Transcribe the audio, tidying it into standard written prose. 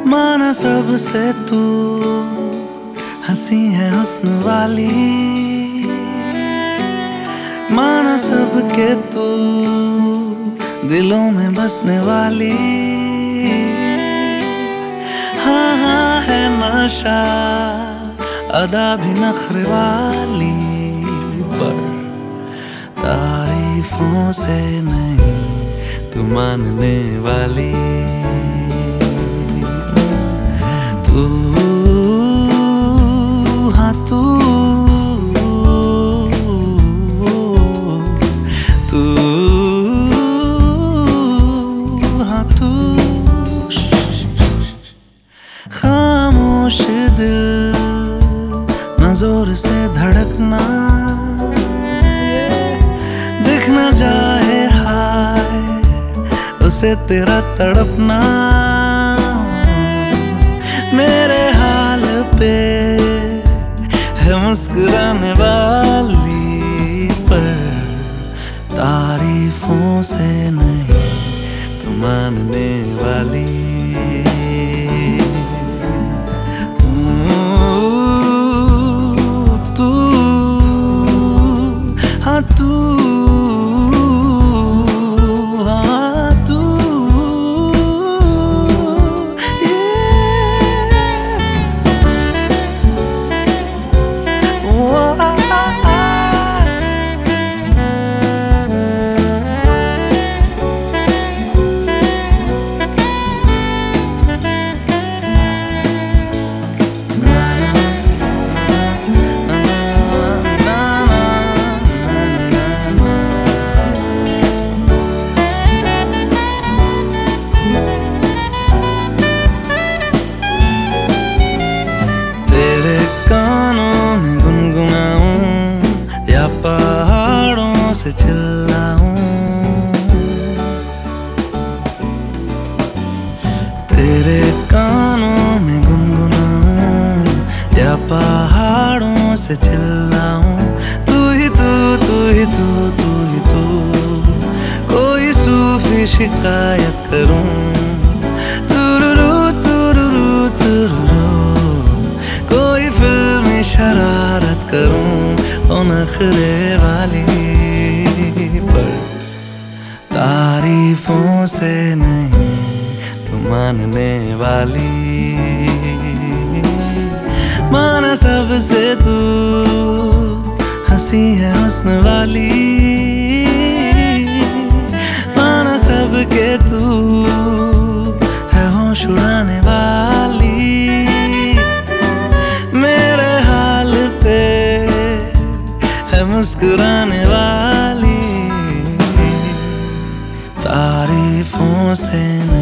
माना सबसे तू हंसी है हुस्न वाली, माना सबके तू दिलों में बसने वाली। हाँ हाँ है नशा अदा भी नखरे वाली, पर तारीफों से नहीं तू मानने वाली। तू हाँ तू तू हाँ तू खामोश दिल न जोर से धड़कना, दिखना चाहे हाय उसे तेरा तड़पना। मेरे हाल पे है मुस्कुराने वाली, पर तारीफों से नहीं तू मानने वाली। तू हाँ तू पहाड़ों से चिल्लाऊं, तेरे कानों में गुनगुनाऊं या पहाड़ों से चिल्लाऊं। तू ही तू तू ही तू तू ही तू, कोई सूफी शिकायत करूं। तुरुरु तुरुरु तुरुरु, कोई फिल्मी शरारत करूं ओ नखरे वाली, पर तारीफों से नहीं तू मानने वाली। माना सबसे तू हंसी है हुस्न वाली, माना सबके तू है होश उड़ाने वाली। मेरे हाल पे मुस्कुराने वाली, तारीफों से